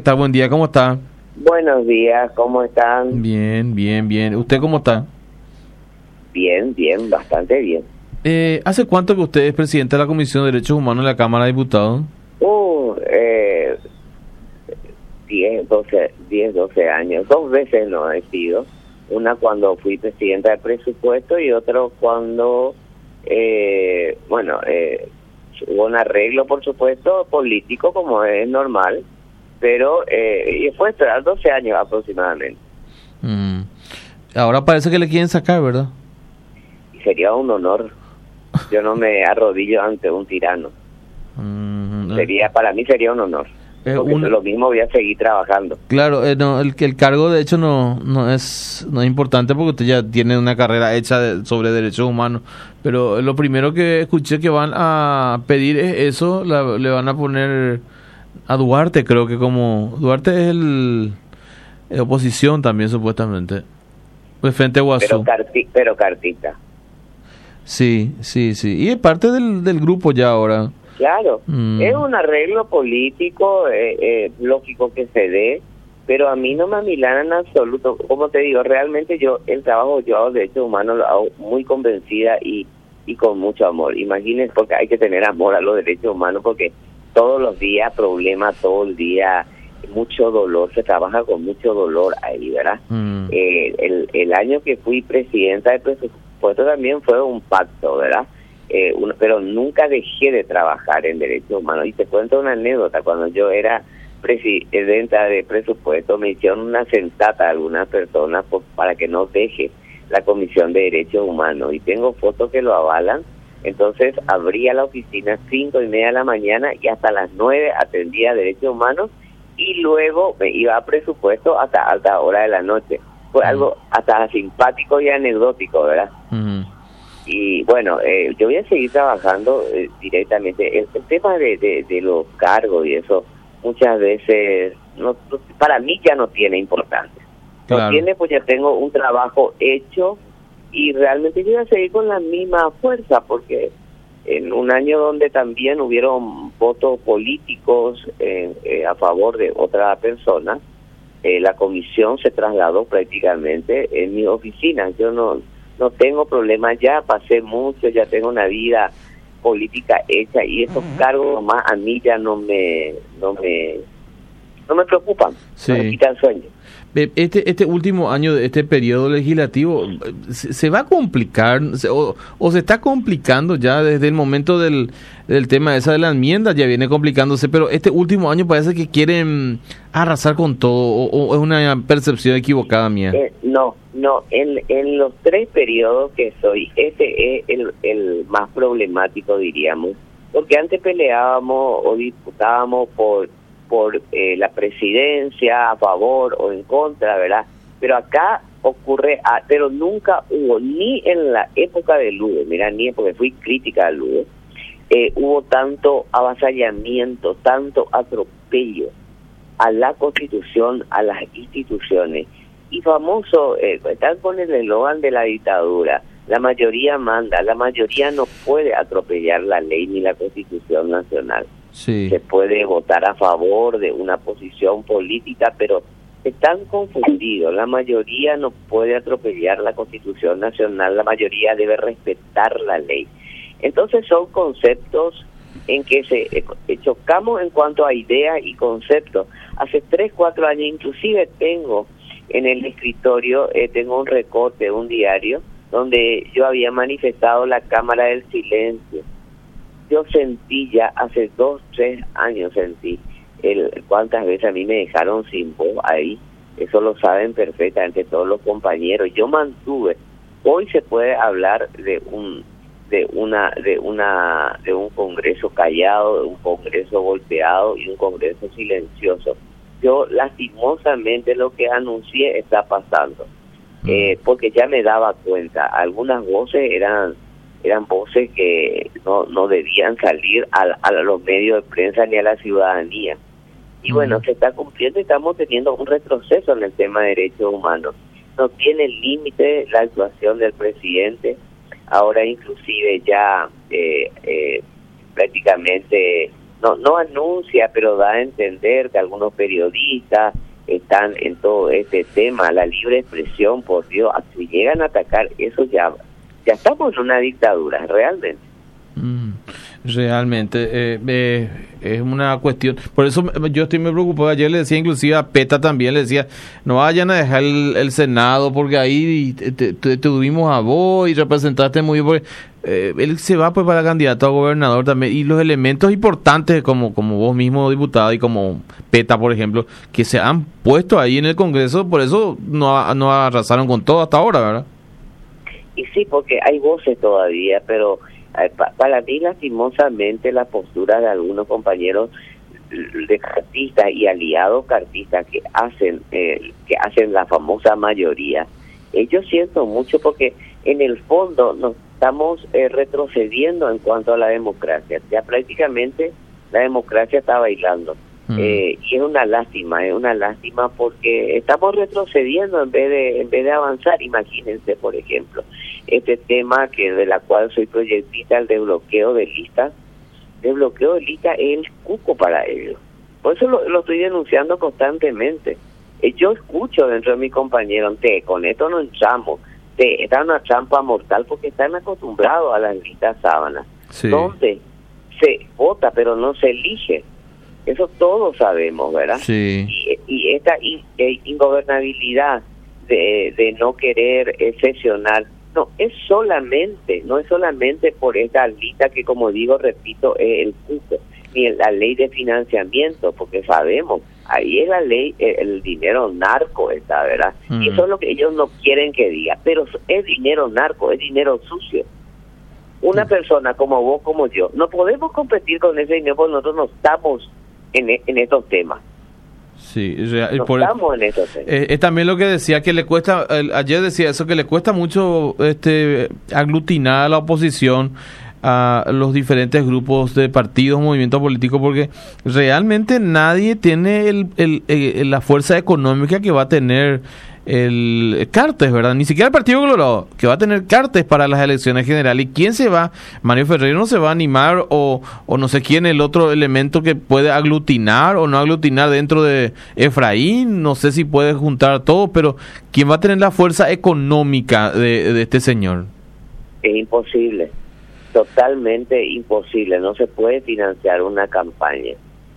tal? Buen día, ¿cómo está? Buenos días, ¿cómo están? Bien, bien, bien. ¿Usted cómo está? Bien, bien, bastante bien. ¿Hace cuánto que usted es presidente de la Comisión de Derechos Humanos de la Cámara de Diputados? 12 años. 2 veces no he sido. Una cuando fui presidenta de presupuesto y otro cuando, hubo un arreglo, por supuesto, político, como es normal, pero y fue 12 años aproximadamente. Ahora parece que le quieren sacar, ¿verdad? Y sería un honor. Yo no me arrodillo ante un tirano. Para mí sería un honor. Porque lo mismo voy a seguir trabajando. Claro, el cargo de hecho no es importante porque usted ya tiene una carrera hecha sobre derechos humanos, pero lo primero que escuché que van a pedir es eso, le van a poner a Duarte, creo que como Duarte es el oposición también supuestamente, pues frente a Guasú. Pero cartita. Sí, y es parte del grupo ya ahora. Claro, es un arreglo político, lógico que se dé, pero a mí no me amilana en absoluto. Como te digo, realmente el trabajo yo hago de derechos humanos lo hago muy convencida y con mucho amor. Imagínense, porque hay que tener amor a los derechos humanos, porque todos los días problemas, todo el día mucho dolor, se trabaja con mucho dolor ahí, ¿verdad? El año que fui presidenta de presupuesto también fue un pacto, ¿verdad? Pero nunca dejé de trabajar en derechos humanos. Y te cuento una anécdota. Cuando yo era presidenta de presupuesto, me hicieron una sentata a algunas personas para que no deje la Comisión de Derechos Humanos. Y tengo fotos que lo avalan. Entonces abría la oficina 5:30 de la mañana y hasta las 9 atendía derechos humanos y luego me iba a presupuesto hasta alta hora de la noche. Fue algo hasta simpático y anecdótico, ¿verdad? Y bueno, yo voy a seguir trabajando directamente. El tema de los cargos y eso, muchas veces, para mí ya no tiene importancia. Claro. No tiene, pues ya tengo un trabajo hecho y realmente yo voy a seguir con la misma fuerza, porque en un año donde también hubieron votos políticos a favor de otra persona, la comisión se trasladó prácticamente en mi oficina. Yo no tengo problemas ya, pasé mucho, ya tengo una vida política hecha y esos cargos más a mí ya no me preocupan, sí. No me quitan sueño. Este último año de este periodo legislativo se va a complicar o se está complicando ya desde el momento del tema esa de la enmienda, ya viene complicándose, pero este último año parece que quieren arrasar con todo o es una percepción equivocada mía. No, en los 3 periodos que soy, este es el más problemático, diríamos, porque antes peleábamos o disputábamos por la presidencia a favor o en contra, ¿verdad? Pero acá ocurre, pero nunca hubo, ni en la época de Lugo, ni porque fui crítica a Lugo, hubo tanto avasallamiento, tanto atropello a la Constitución, a las instituciones. Y famoso, están con el eslogan de la dictadura, la mayoría manda, la mayoría no puede atropellar la ley ni la Constitución nacional. Sí. Se puede votar a favor de una posición política, pero están confundidos. La mayoría no puede atropellar la Constitución nacional, la mayoría debe respetar la ley. Entonces son conceptos en que chocamos en cuanto a ideas y conceptos. Hace 3-4 años inclusive tengo en el escritorio, tengo un recorte, un diario, donde yo había manifestado la Cámara del Silencio. Yo sentí ya hace 2-3 años cuántas veces a mí me dejaron sin voz ahí. Eso lo saben perfectamente todos los compañeros. Yo mantuve. Hoy se puede hablar de un Congreso callado, de un Congreso golpeado y un Congreso silencioso. Yo lastimosamente lo que anuncié está pasando, porque ya me daba cuenta. Algunas voces eran voces que no debían salir a los medios de prensa ni a la ciudadanía. Y bueno, se está cumpliendo y estamos teniendo un retroceso en el tema de derechos humanos. No tiene límite la actuación del presidente. Ahora inclusive ya prácticamente no anuncia, pero da a entender que algunos periodistas están en todo este tema, la libre expresión, por Dios, si llegan a atacar, eso ya estamos en una dictadura, realmente. Realmente es una cuestión, por eso yo estoy muy preocupado. Ayer le decía inclusive a PETA también, le decía, no vayan a dejar el Senado porque ahí te tuvimos a vos y representaste muy bien, porque él se va pues para candidato a gobernador también, y los elementos importantes como vos mismo diputado y como PETA por ejemplo, que se han puesto ahí en el Congreso, por eso no arrasaron con todo hasta ahora, ¿verdad? Y sí, porque hay voces todavía, pero para mí lastimosamente la postura de algunos compañeros de cartistas y aliados cartistas que hacen la famosa mayoría, yo siento mucho porque en el fondo nos estamos retrocediendo en cuanto a la democracia. Ya prácticamente la democracia está bailando. Y es una lástima porque estamos retrocediendo en vez de avanzar. Imagínense, por ejemplo, este tema de la cual soy proyectista, el de bloqueo de listas. El bloqueo de listas es el cuco para ellos. Por eso lo estoy denunciando constantemente. Yo escucho dentro de mis compañeros, con esto no entramos, está una trampa mortal porque están acostumbrados a las listas sábanas, sí, donde se vota pero no se elige. Eso todos sabemos, ¿verdad? Sí. Y esta ingobernabilidad de no querer sesionar, no es solamente por esta lista que, como digo, repito, es el cupo, ni la ley de financiamiento, porque sabemos, ahí es la ley, el dinero narco está, ¿verdad? Y eso es lo que ellos no quieren que diga, pero es dinero narco, es dinero sucio. Una persona como vos, como yo, no podemos competir con ese dinero porque nosotros no estamos en estos temas. Sí, estamos en estos temas. Es también lo que decía, que le cuesta, ayer decía eso, que le cuesta mucho aglutinar a la oposición, a los diferentes grupos de partidos, movimientos políticos, porque realmente nadie tiene la fuerza económica que va a tener el Cartes, ¿verdad? Ni siquiera el Partido Colorado, que va a tener Cartes para las elecciones generales. ¿Y quién se va? Mario Ferreiro no se va a animar, o no sé quién, el otro elemento que puede aglutinar o no aglutinar dentro de Efraín, no sé si puede juntar todo, pero ¿quién va a tener la fuerza económica de este señor? Es imposible, totalmente imposible, no se puede financiar una campaña.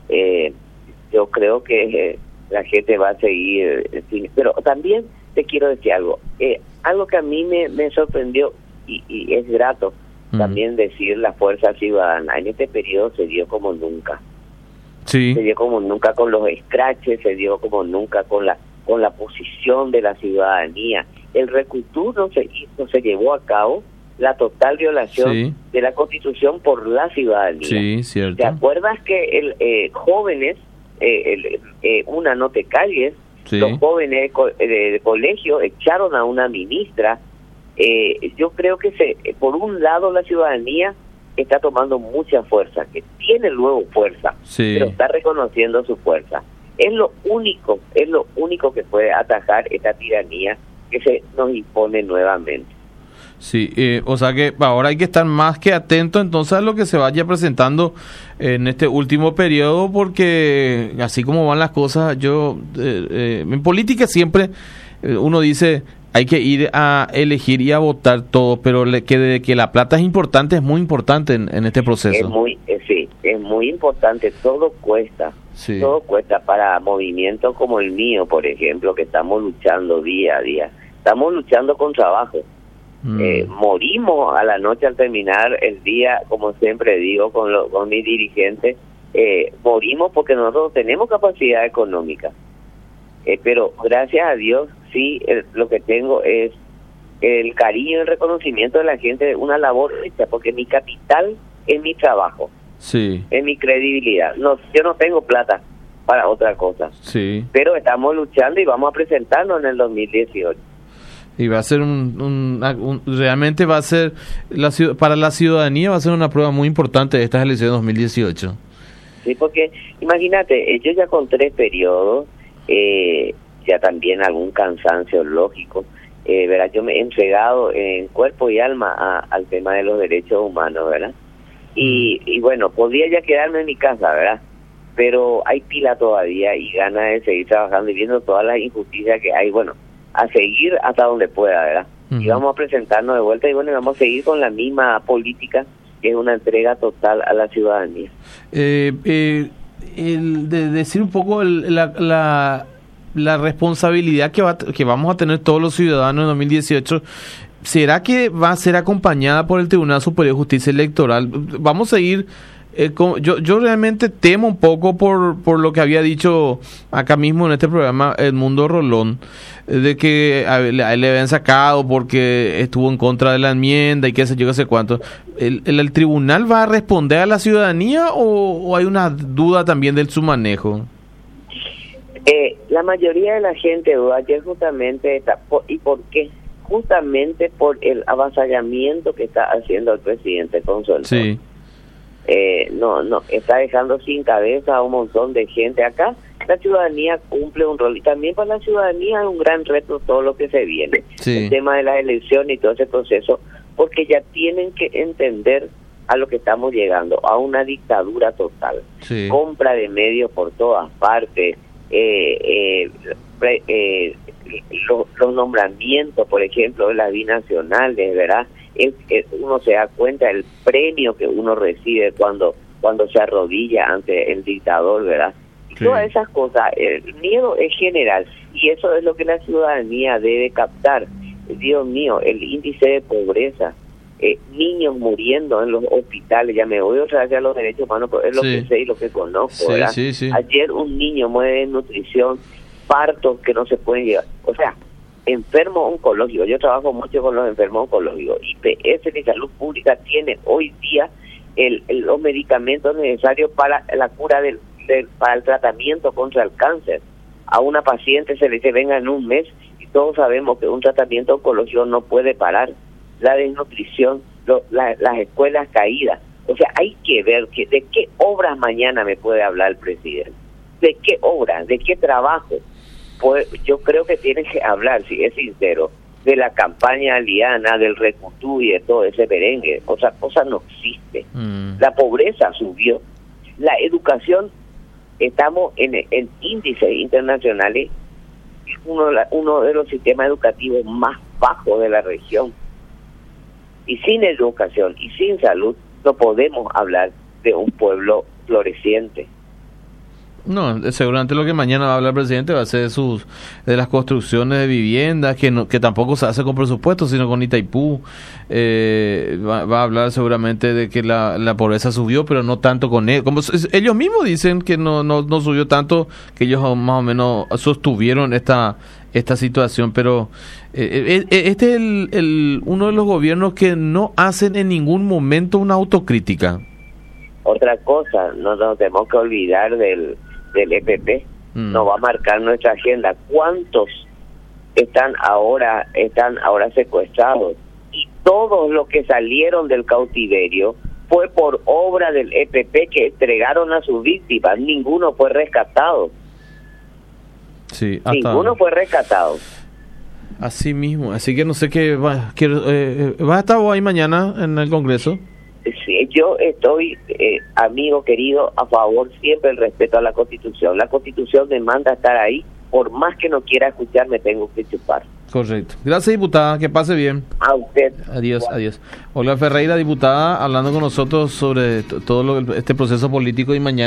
Yo creo que la gente va a seguir, pero también te quiero decir algo que a mí me sorprendió y es grato también decir la fuerza ciudadana. En este periodo se dio como nunca, sí, se dio como nunca con los escraches, se dio como nunca con la posición de la ciudadanía. El Recutur no se hizo, se llevó a cabo la total violación, sí, de la Constitución por la ciudadanía. Sí, cierto. ¿Te acuerdas que jóvenes, una no te calles, sí, los jóvenes de colegio echaron a una ministra? Yo creo que por un lado la ciudadanía está tomando mucha fuerza, que tiene luego fuerza, sí, pero está reconociendo su fuerza. Es lo único que puede atajar esta tiranía que se nos impone nuevamente. Sí, o sea que ahora hay que estar más que atento entonces a lo que se vaya presentando en este último periodo, porque así como van las cosas, en política siempre uno dice hay que ir a elegir y a votar todo, pero que la plata es importante, es muy importante en este proceso. Es muy importante, todo cuesta, sí, todo cuesta para movimientos como el mío, por ejemplo, que estamos luchando día a día, estamos luchando con trabajo. Morimos a la noche al terminar el día, como siempre digo con mis dirigentes, morimos porque nosotros tenemos capacidad económica, pero gracias a Dios sí, lo que tengo es el cariño y el reconocimiento de la gente de una labor hecha, porque mi capital es mi trabajo, sí, es mi credibilidad. Yo no tengo plata para otra cosa, sí, pero estamos luchando y vamos a presentarnos en el 2018. Y va a ser realmente va a ser, para la ciudadanía va a ser una prueba muy importante de estas elecciones 2018. Sí, porque imagínate, yo ya con 3 periodos, ya también algún cansancio lógico, ¿verdad? Yo me he entregado en cuerpo y alma al tema de los derechos humanos, ¿verdad? y bueno, podría ya quedarme en mi casa, ¿verdad? Pero hay pila todavía y ganas de seguir trabajando y viendo todas las injusticias que hay, bueno, a seguir hasta donde pueda, ¿verdad? Y vamos a presentarnos de vuelta y bueno, vamos a seguir con la misma política, que es una entrega total a la ciudadanía. De decir un poco la responsabilidad que vamos a tener todos los ciudadanos en 2018, ¿será que va a ser acompañada por el Tribunal Superior de Justicia Electoral? Vamos a ir... yo realmente temo un poco por lo que había dicho acá mismo en este programa Edmundo Rolón, de que a él le habían sacado porque estuvo en contra de la enmienda y qué sé yo, qué sé cuánto. ¿El tribunal va a responder a la ciudadanía o hay una duda también de su manejo? La mayoría de la gente duda que justamente ¿y por qué? Justamente por el avasallamiento que está haciendo el presidente con su entorno. Sí. No, está dejando sin cabeza a un montón de gente acá. La ciudadanía cumple un rol y también para la ciudadanía es un gran reto todo lo que se viene. Sí. El tema de las elecciones y todo ese proceso, porque ya tienen que entender a lo que estamos llegando, a una dictadura total. Sí. Compra de medios por todas partes, los nombramientos, por ejemplo, de las binacionales, ¿verdad? Uno se da cuenta del premio que uno recibe cuando se arrodilla ante el dictador, ¿verdad? Y sí. Todas esas cosas, el miedo es general y eso es lo que la ciudadanía debe captar. Dios mío, el índice de pobreza, niños muriendo en los hospitales, ya me voy otra vez a los derechos humanos, pero es lo que sé y lo que conozco, ¿verdad? Sí. Ayer un niño muere de nutrición, partos que no se pueden llevar, o sea, enfermos oncológicos. Yo trabajo mucho con los enfermos oncológicos. IPS de Salud Pública tiene hoy día los medicamentos necesarios para la cura para el tratamiento contra el cáncer. A una paciente se le dice venga en un mes y todos sabemos que un tratamiento oncológico no puede parar. La desnutrición, las escuelas caídas. O sea, hay que ver de qué obras mañana me puede hablar el presidente. ¿De qué obras? ¿De qué trabajo? Pues yo creo que tiene que hablar, si es sincero, de la campaña aliana, del recutú y de todo ese merengue. Otra cosa no existe. La pobreza subió. La educación, estamos en índices internacionales, uno de los sistemas educativos más bajos de la región. Y sin educación y sin salud no podemos hablar de un pueblo floreciente. No, seguramente lo que mañana va a hablar el presidente va a ser de las construcciones de viviendas, que tampoco se hace con presupuesto, sino con Itaipú. Va a hablar seguramente de que la pobreza subió, pero no tanto con él. Como ellos mismos dicen que no subió tanto, que ellos más o menos sostuvieron esta situación, pero este es uno de los gobiernos que no hacen en ningún momento una autocrítica. Otra cosa, no nos tenemos que olvidar del EPP, nos va a marcar nuestra agenda. ¿Cuántos están ahora secuestrados? Y todos los que salieron del cautiverio fue por obra del EPP, que entregaron a sus víctimas. Ninguno fue rescatado. Sí, ninguno fue rescatado. Así mismo, así que no sé qué ¿vas a estar ahí mañana en el Congreso? Sí, yo estoy, amigo querido, a favor siempre del respeto a la Constitución. La Constitución me manda a estar ahí, por más que no quiera escuchar, me tengo que chupar. Correcto. Gracias, diputada, que pase bien. A usted. Adiós. Olga Ferreira, diputada, hablando con nosotros sobre todo este proceso político y mañana.